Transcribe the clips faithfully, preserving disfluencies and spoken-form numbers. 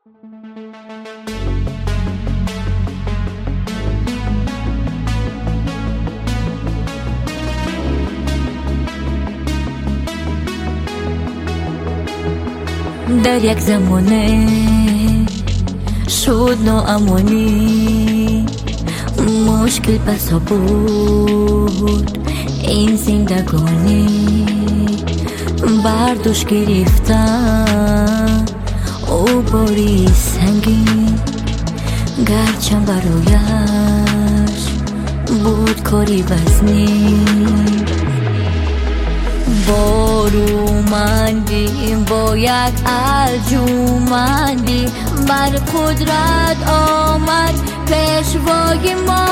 در یک زمانه شد ناامانی، مشکل بسا بود این زندگانی. برداشت گرفتن او باری سنگین، گرچه برایش بود کاری وزنی. بارومندی با یک ارجومندی بر قدرت آمد پیشوای ما.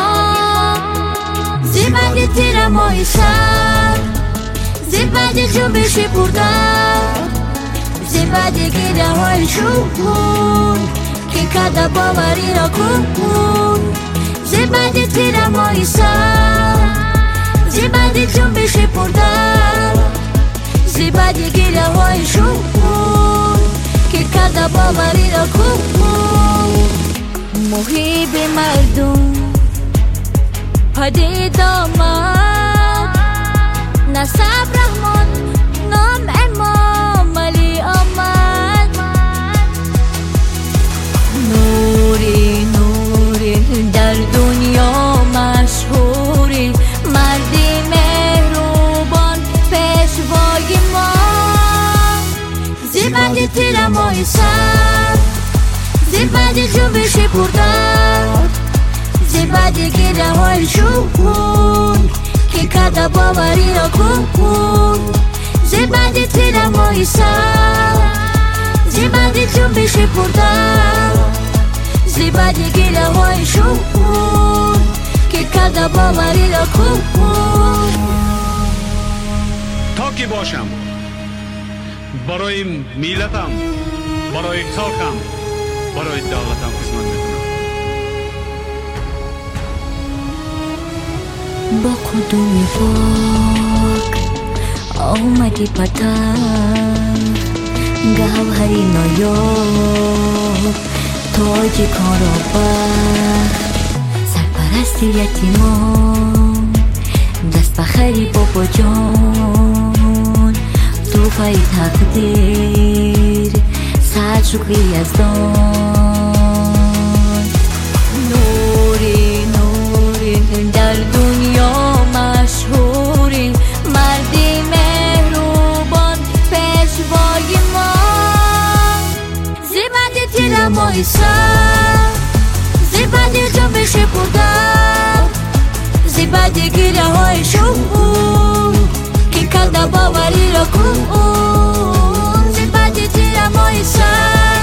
زیبندی تیر مای سر، زیبندی جنبش بردن، زیبندی گیره های شکون که کده باوری را کن. زیبندی تیر مای سر، زیبندی جنبش بردن، زیبندی گیره های شکون که کده باوری را کن. محیب مردم پدید آمد، نصب رحمان نام امام علی آمد. نوری نوری در دنیا مشهوری، مردی مهربان پیشوای ما. زیبندی تیر مای سر، زیبندی جنبش بردن، زیبندی گیره های شکون که کده باوری را کن. زیبندی تیر مای سر، زیبندی جنبش بردن، زیبندی گیره های شکون که کده باوری را کن. تا که باشم برای میلتم، برای خلقم، برای دولتم خدمت میکنم. با قدوم پاک آمدی پتر، گوهری نایاب تاج کارآباد. سرپرست یتیمان دست بخری بابا جان، توفای تقدیر صد شکری از دان. نوری نوری در دنیا مشهوری، مردی مهربان پیشوای ما. زیبندی تیر مای سر، زیبندی جنبش بردن، زیبندی گیره های شکون که کده باوری را کن. زیبندی تیر مای سر،